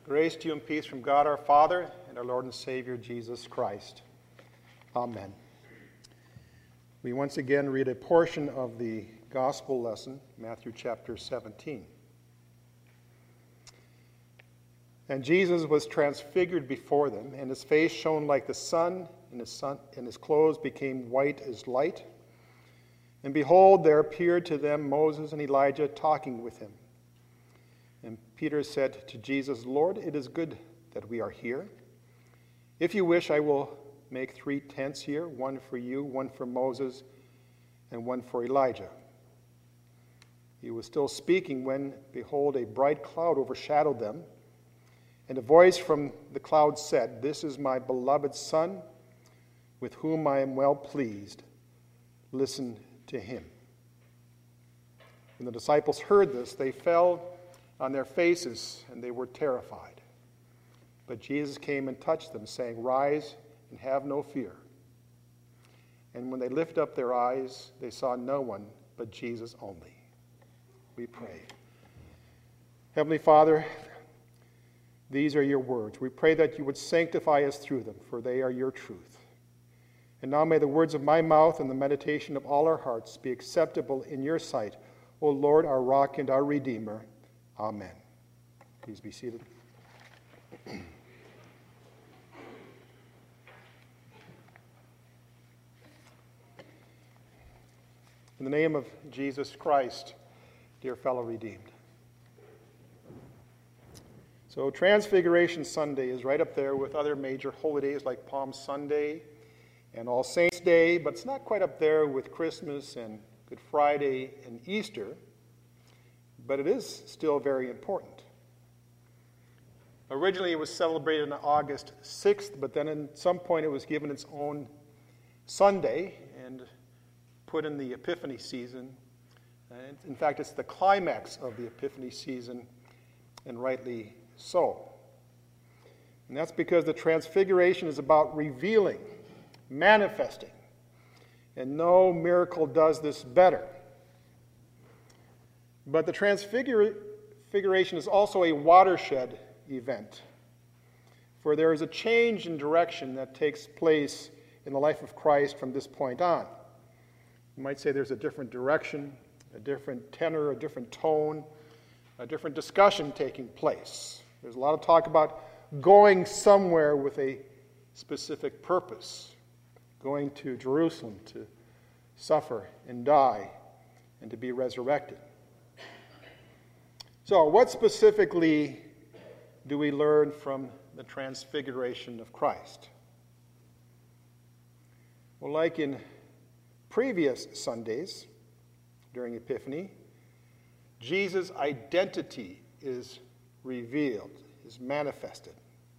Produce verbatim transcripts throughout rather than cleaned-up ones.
Grace to you and peace from God our Father and our Lord and Savior Jesus Christ. Amen. We once again read a portion of the gospel lesson, Matthew chapter seventeen. And Jesus was transfigured before them, and his face shone like the sun, and his, sun, and his clothes became white as light. And behold, there appeared to them Moses and Elijah talking with him. And Peter said to Jesus, Lord, it is good that we are here. If you wish, I will make three tents here, one for you, one for Moses, and one for Elijah. He was still speaking when, behold, a bright cloud overshadowed them. And a voice from the cloud said, This is my beloved Son, with whom I am well pleased. Listen to him. When the disciples heard this, they fell on their faces, and they were terrified. But Jesus came and touched them, saying, Rise and have no fear. And when they lifted up their eyes, they saw no one but Jesus only. We pray. Heavenly Father, these are your words. We pray that you would sanctify us through them, for they are your truth. And now may the words of my mouth and the meditation of all our hearts be acceptable in your sight, O Lord, our rock and our Redeemer. Amen. Please be seated. In the name of Jesus Christ, dear fellow redeemed. So Transfiguration Sunday is right up there with other major holidays like Palm Sunday and All Saints' Day, but it's not quite up there with Christmas and Good Friday and Easter. But it is still very important. Originally, it was celebrated on August sixth, but then at some point it was given its own Sunday and put in the Epiphany season. And in fact, it's the climax of the Epiphany season, and rightly so. And that's because the Transfiguration is about revealing, manifesting, and no miracle does this better. But the Transfiguration is also a watershed event, for there is a change in direction that takes place in the life of Christ from this point on. You might say there's a different direction, a different tenor, a different tone, a different discussion taking place. There's a lot of talk about going somewhere with a specific purpose, going to Jerusalem to suffer and die and to be resurrected. So, what specifically do we learn from the Transfiguration of Christ? Well, like in previous Sundays during Epiphany, Jesus' identity is revealed, is manifested.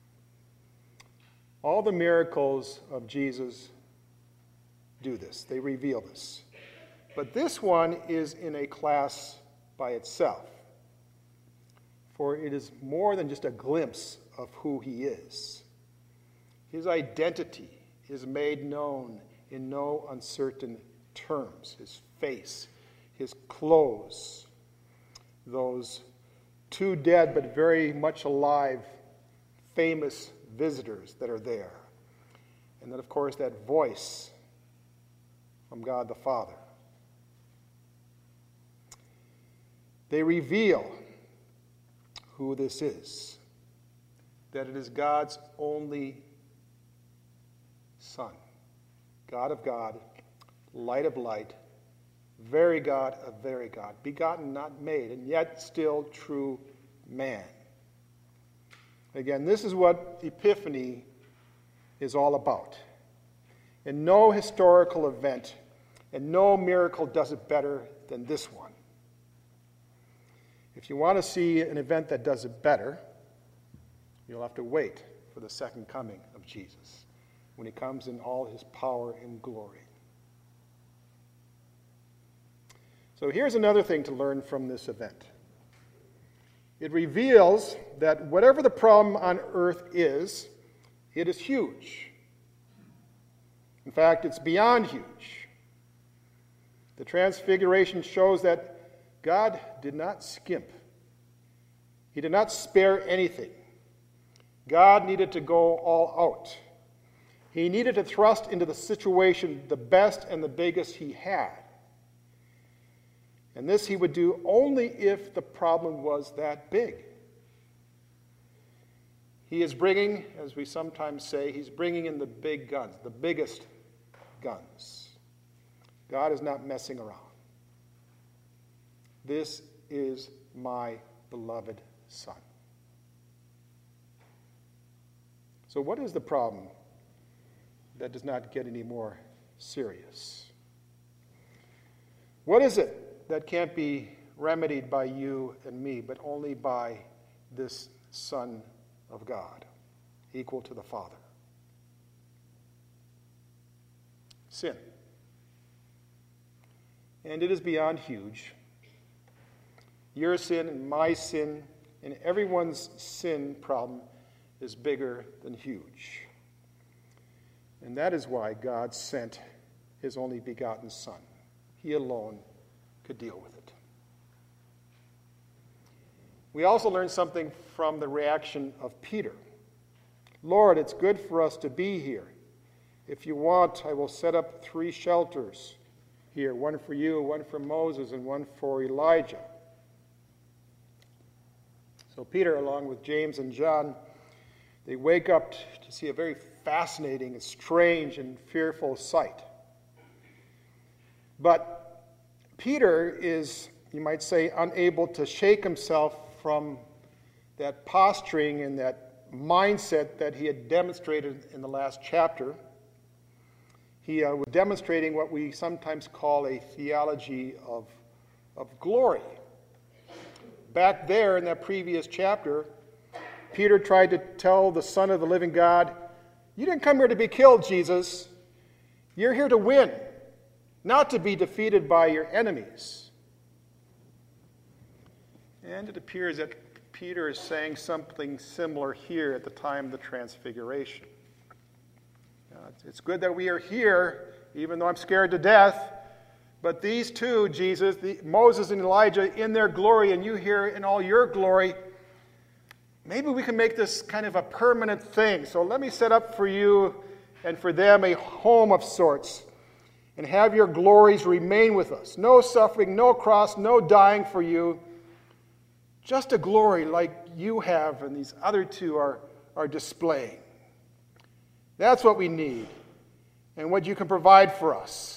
All the miracles of Jesus do this. They reveal this. But this one is in a class by itself. For it is more than just a glimpse of who he is. His identity is made known in no uncertain terms. His face, his clothes, those two dead but very much alive famous visitors that are there. And then, of course, that voice from God the Father. They reveal who this is, that it is God's only Son, God of God, light of light, very God of very God, begotten, not made, and yet still true man. Again, this is what Epiphany is all about. And no historical event and no miracle does it better than this one. If you want to see an event that does it better, you'll have to wait for the second coming of Jesus, when he comes in all his power and glory. So here's another thing to learn from this event. It reveals that whatever the problem on earth is, it is huge. In fact, it's beyond huge. The Transfiguration shows that God did not skimp. He did not spare anything. God needed to go all out. He needed to thrust into the situation the best and the biggest he had. And this he would do only if the problem was that big. He is bringing, as we sometimes say, he's bringing in the big guns, the biggest guns. God is not messing around. This is my beloved Son. So what is the problem that does not get any more serious? What is it that can't be remedied by you and me, but only by this Son of God, equal to the Father? Sin. And it is beyond huge. Your sin and my sin and everyone's sin problem is bigger than huge. And that is why God sent his only begotten Son. He alone could deal with it. We also learn something from the reaction of Peter. Lord, it's good for us to be here. If you want, I will set up three shelters here, one for you, one for Moses, and one for Elijah. So Peter, along with James and John, they wake up to see a very fascinating and strange and fearful sight. But Peter is, you might say, unable to shake himself from that posturing and that mindset that he had demonstrated in the last chapter. He uh, was demonstrating what we sometimes call a theology of, of glory. Back there in that previous chapter, Peter tried to tell the Son of the living God, you didn't come here to be killed, Jesus. You're here to win, not to be defeated by your enemies. And it appears that Peter is saying something similar here at the time of the Transfiguration. Uh, it's good that we are here, even though I'm scared to death. But these two, Jesus, the, Moses and Elijah, in their glory, and you here in all your glory, maybe we can make this kind of a permanent thing. So let me set up for you and for them a home of sorts, and have your glories remain with us. No suffering, no cross, no dying for you. Just a glory like you have and these other two are, are displaying. That's what we need, and what you can provide for us.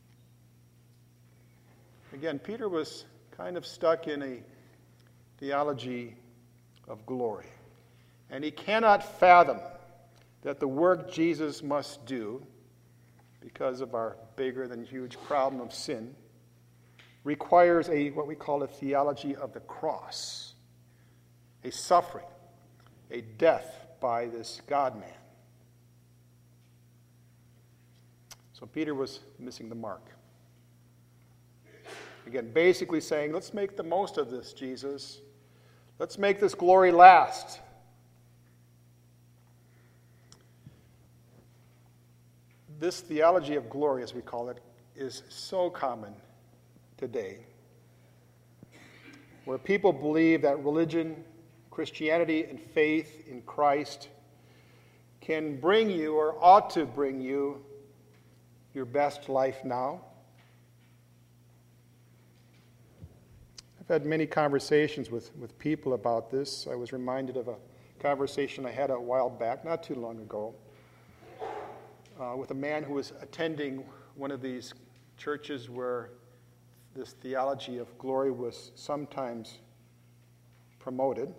Again, Peter was kind of stuck in a theology of glory. And he cannot fathom that the work Jesus must do, because of our bigger than huge problem of sin, requires a what we call a theology of the cross, a suffering, a death by this God-man. So Peter was missing the mark. Again, basically saying, let's make the most of this, Jesus. Let's make this glory last. This theology of glory, as we call it, is so common today, where people believe that religion, Christianity, and faith in Christ can bring you, or ought to bring you, your best life now. I've had many conversations with, with people about this. I was reminded of a conversation I had a while back, not too long ago, uh, with a man who was attending one of these churches where this theology of glory was sometimes promoted.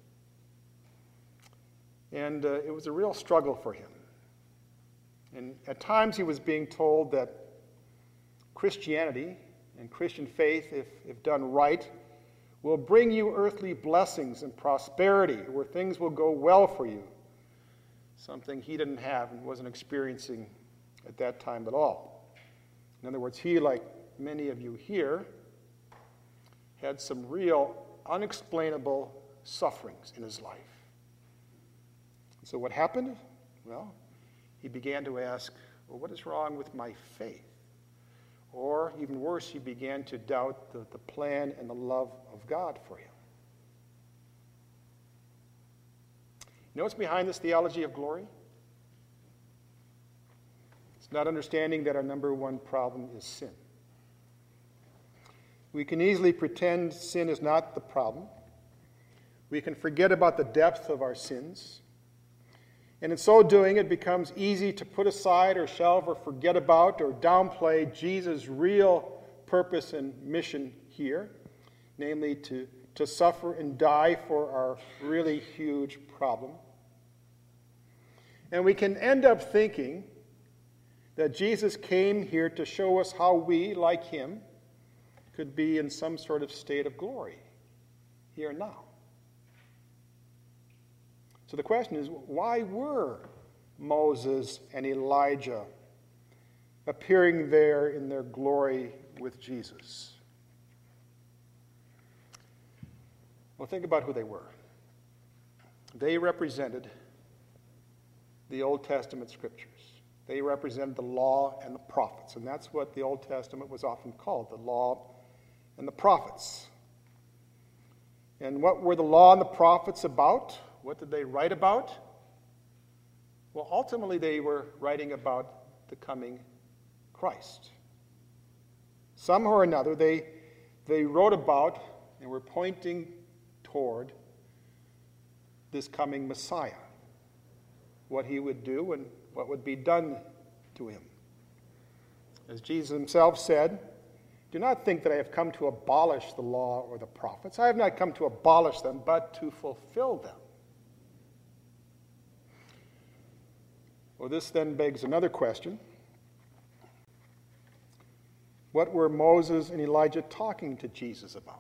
And uh, it was a real struggle for him. And at times he was being told that Christianity and Christian faith, if, if done right, will bring you earthly blessings and prosperity, where things will go well for you. Something he didn't have and wasn't experiencing at that time at all. In other words, he, like many of you here, had some real unexplainable sufferings in his life. So what happened? Well, he began to ask, well, what is wrong with my faith? Or, even worse, he began to doubt the, the plan and the love of God for him. You know what's behind this theology of glory? It's not understanding that our number one problem is sin. We can easily pretend sin is not the problem. We can forget about the depth of our sins. And in so doing, it becomes easy to put aside or shelve or forget about or downplay Jesus' real purpose and mission here, namely to, to suffer and die for our really huge problem. And we can end up thinking that Jesus came here to show us how we, like him, could be in some sort of state of glory here and now. So the question is, why were Moses and Elijah appearing there in their glory with Jesus? Well, think about who they were. They represented the Old Testament scriptures. They represented the law and the prophets, and that's what the Old Testament was often called, the law and the prophets. And what were the law and the prophets about? What did they write about? Well, ultimately they were writing about the coming Christ. Somehow or another, they, they wrote about and were pointing toward this coming Messiah, what he would do and what would be done to him. As Jesus himself said, "Do not think that I have come to abolish the law or the prophets. I have not come to abolish them, but to fulfill them." Well, this then begs another question. What were Moses and Elijah talking to Jesus about?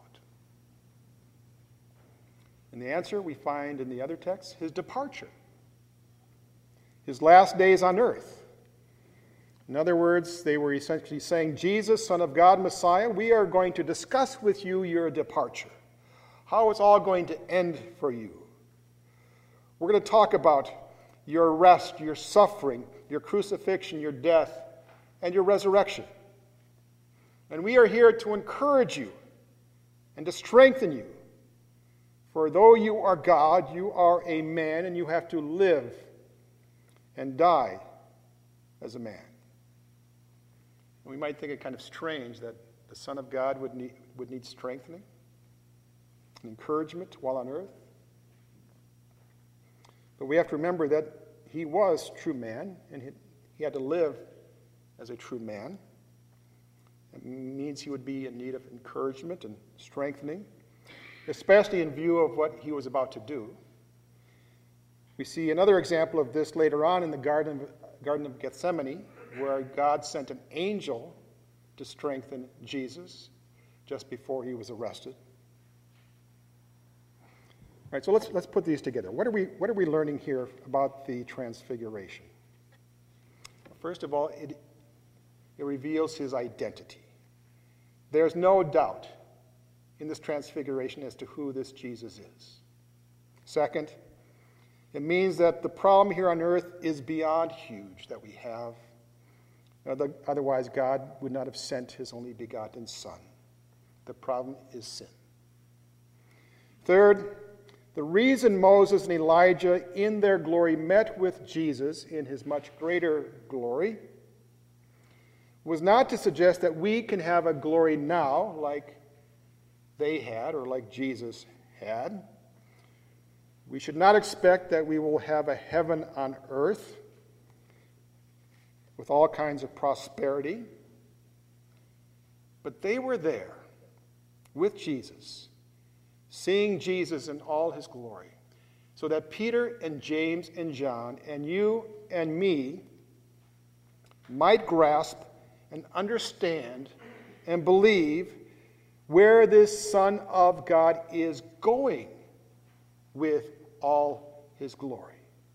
And the answer we find in the other text, his departure, his last days on earth. In other words, they were essentially saying, Jesus, Son of God, Messiah, we are going to discuss with you your departure, how it's all going to end for you. We're going to talk about your arrest, your suffering, your crucifixion, your death, and your resurrection. And we are here to encourage you and to strengthen you. For though you are God, you are a man, and you have to live and die as a man. And we might think it kind of strange that the Son of God would need, would need strengthening and encouragement while on earth. But we have to remember that he was true man, and he, he had to live as a true man. It means he would be in need of encouragement and strengthening, especially in view of what he was about to do. We see another example of this later on in the Garden of, Garden of Gethsemane, where God sent an angel to strengthen Jesus just before he was arrested. All right, so let's, let's put these together. What are we, what are we learning here about the Transfiguration? First of all, it, it reveals his identity. There's no doubt in this Transfiguration as to who this Jesus is. Second, it means that the problem here on earth is beyond huge that we have. Otherwise, God would not have sent his only begotten Son. The problem is sin. Third, the reason Moses and Elijah in their glory met with Jesus in his much greater glory was not to suggest that we can have a glory now like they had or like Jesus had. We should not expect that we will have a heaven on earth with all kinds of prosperity. But they were there with Jesus, seeing Jesus in all his glory, so that Peter and James and John and you and me might grasp and understand and believe where this Son of God is going with all his glory.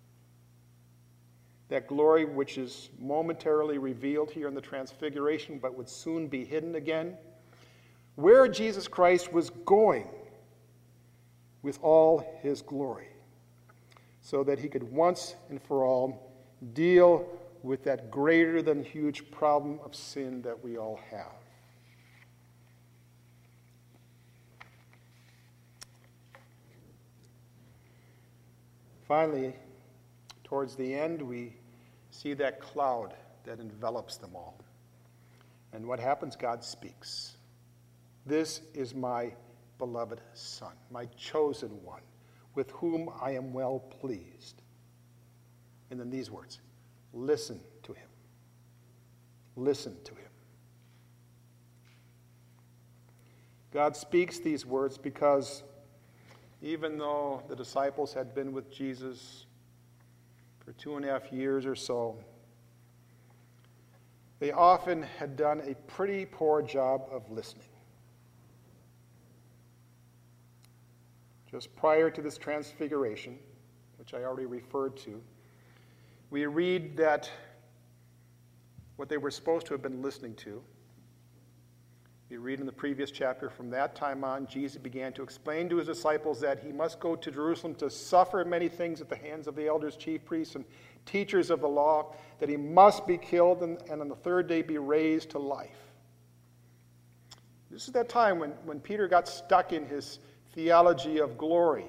That glory which is momentarily revealed here in the Transfiguration, but would soon be hidden again. Where Jesus Christ was going with all his glory, so that he could once and for all deal with that greater than huge problem of sin that we all have. finally, towards the end, we see that cloud that envelops them all. And what happens? God speaks. This is my beloved Son, my chosen one, with whom I am well pleased. And then these words, listen to him. Listen to him. God speaks these words because even though the disciples had been with Jesus for two and a half years or so, they often had done a pretty poor job of listening. Just prior to this transfiguration, which I already referred to, we read that what they were supposed to have been listening to, we read in the previous chapter, from that time on, Jesus began to explain to his disciples that he must go to Jerusalem to suffer many things at the hands of the elders, chief priests, and teachers of the law, that he must be killed and, and on the third day be raised to life. This is that time when, when Peter got stuck in his theology of glory.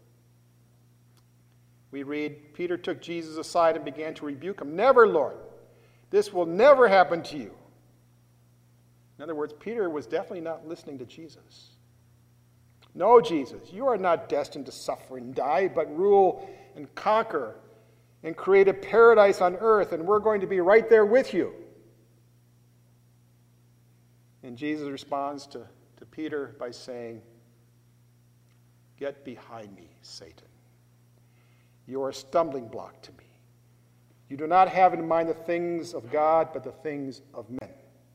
We read, Peter took Jesus aside and began to rebuke him. Never, Lord. This will never happen to you. In other words, Peter was definitely not listening to Jesus. No, Jesus, you are not destined to suffer and die, but rule and conquer and create a paradise on earth, and we're going to be right there with you. And Jesus responds to, to Peter by saying, get behind me, Satan. You are a stumbling block to me. You do not have in mind the things of God, but the things of men.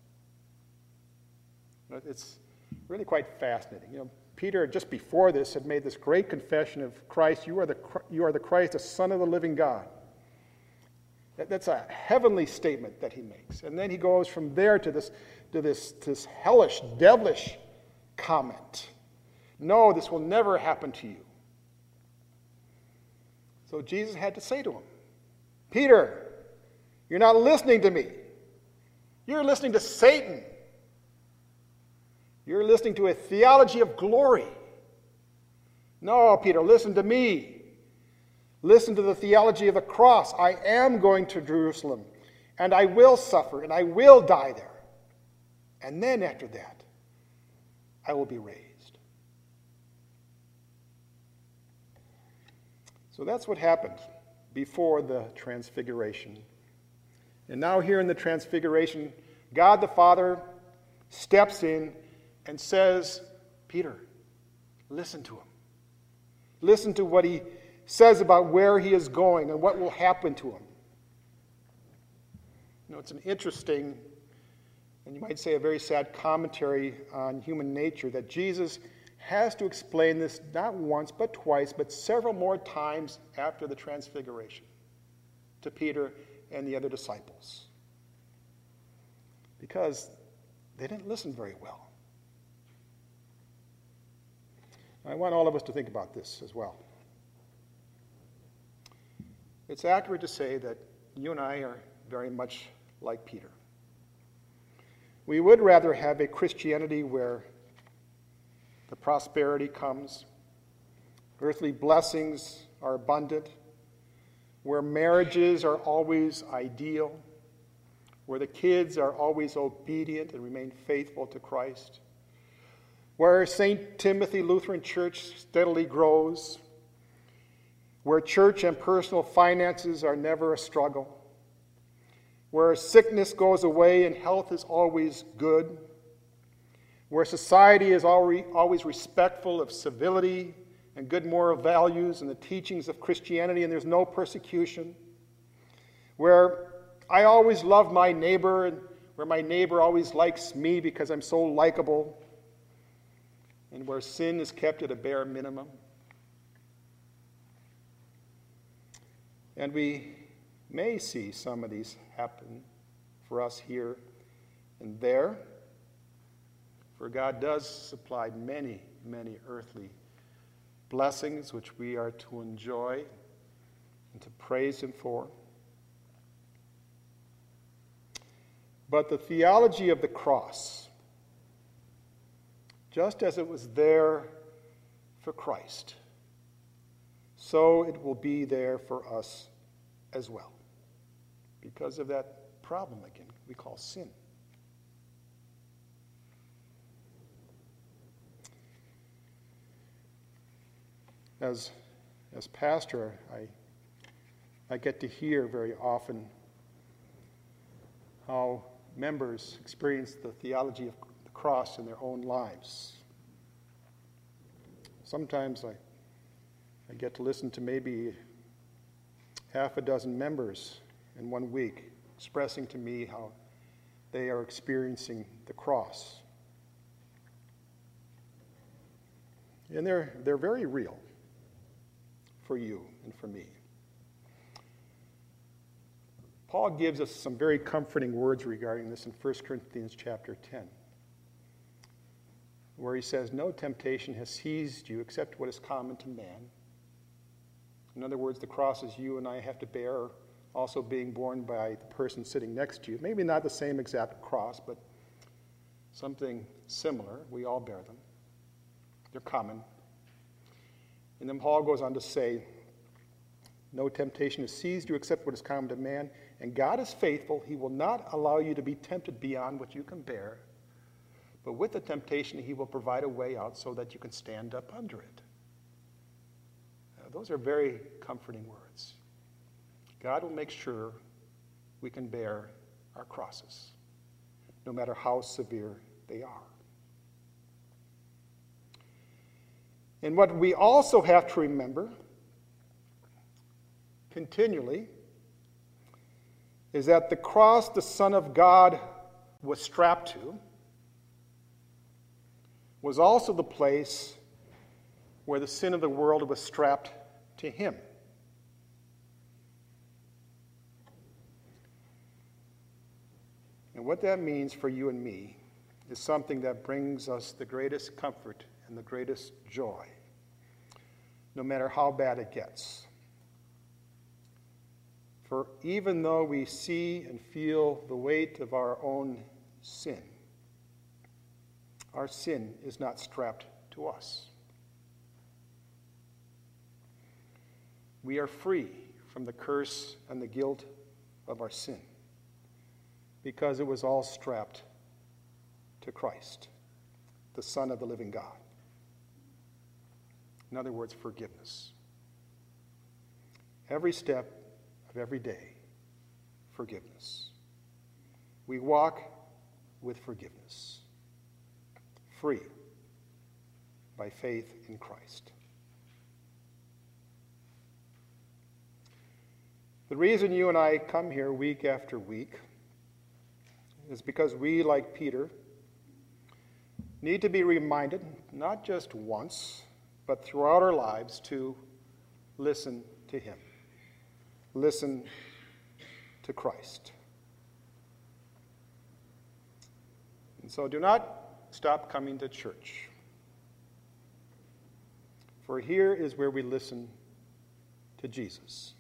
It's really quite fascinating. You know, Peter, just before this, had made this great confession of Christ. You are the, you are the Christ, the Son of the living God. That, that's a heavenly statement that he makes. And then he goes from there to this, to this, this hellish, devilish comment. No, this will never happen to you. So Jesus had to say to him, Peter, you're not listening to me. You're listening to Satan. You're listening to a theology of glory. No, Peter, listen to me. Listen to the theology of the cross. I am going to Jerusalem, and I will suffer, and I will die there. And then after that, I will be raised. So that's what happened before the transfiguration. And now here in the transfiguration, God the Father steps in and says, Peter, listen to him. Listen to what he says about where he is going and what will happen to him. You know, it's an interesting, and you might say a very sad commentary on human nature that Jesus has to explain this not once but twice, but several more times after the transfiguration to Peter and the other disciples. Because they didn't listen very well. I want all of us to think about this as well. It's accurate to say that you and I are very much like Peter. We would rather have a Christianity where the prosperity comes, earthly blessings are abundant, where marriages are always ideal, where the kids are always obedient and remain faithful to Christ, where Saint Timothy Lutheran Church steadily grows, where church and personal finances are never a struggle, where sickness goes away and health is always good, where society is always respectful of civility and good moral values and the teachings of Christianity, and there's no persecution, where I always love my neighbor, and where my neighbor always likes me because I'm so likable, and where sin is kept at a bare minimum. And we may see some of these happen for us here and there, for God does supply many, many earthly blessings which we are to enjoy and to praise him for. But the theology of the cross, just as it was there for Christ, so it will be there for us as well. Because of that problem again, we call sin. As, as pastor, I, I get to hear very often how members experience the theology of the cross in their own lives. Sometimes I, I get to listen to maybe half a dozen members in one week expressing to me how they are experiencing the cross. And they're, they're very real for you and for me. Paul gives us some very comforting words regarding this in First Corinthians chapter ten, where he says, "No temptation has seized you except what is common to man." In other words, the crosses you and I have to bear are also being borne by the person sitting next to you. Maybe not the same exact cross, but something similar. We all bear them. They're common. And then Paul goes on to say, "No temptation has seized you except what is common to man, and God is faithful. He will not allow you to be tempted beyond what you can bear, but with the temptation he will provide a way out so that you can stand up under it." Uh, those are very comforting words. God will make sure we can bear our crosses, no matter how severe they are. And what we also have to remember continually is that the cross the Son of God was strapped to was also the place where the sin of the world was strapped to him. And what that means for you and me is something that brings us the greatest comfort and the greatest joy, no matter how bad it gets. For even though we see and feel the weight of our own sin, our sin is not strapped to us. We are free from the curse and the guilt of our sin because it was all strapped to Christ, the Son of the living God. In other words, forgiveness. Every step of every day, forgiveness. We walk with forgiveness, free by faith in Christ. The reason you and I come here week after week is because we, like Peter, need to be reminded, not just once, but throughout our lives, to listen to him. Listen to Christ. And so do not stop coming to church. For here is where we listen to Jesus.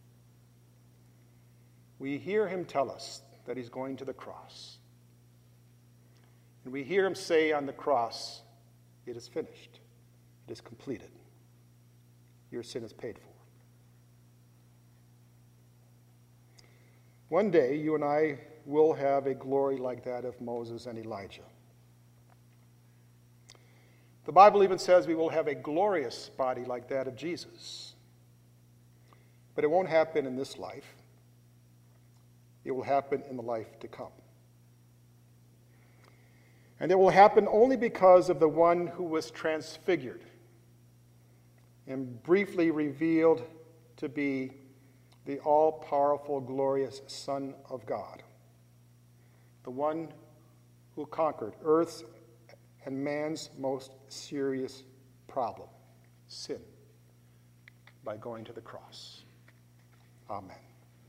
We hear him tell us that he's going to the cross. And we hear him say on the cross, "It is finished. It is completed. Your sin is paid for." One day, you and I will have a glory like that of Moses and Elijah. The Bible even says we will have a glorious body like that of Jesus. But it won't happen in this life. It will happen in the life to come. And it will happen only because of the one who was transfigured and briefly revealed to be the all-powerful, glorious Son of God, the one who conquered earth's and man's most serious problem, sin, by going to the cross. Amen.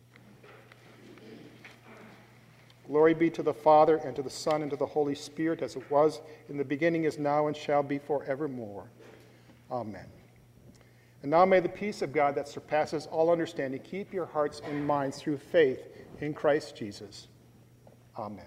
Glory be to the Father, and to the Son, and to the Holy Spirit, as it was in the beginning, is now, and shall be forevermore. Amen. And now may the peace of God that surpasses all understanding keep your hearts and minds through faith in Christ Jesus. Amen.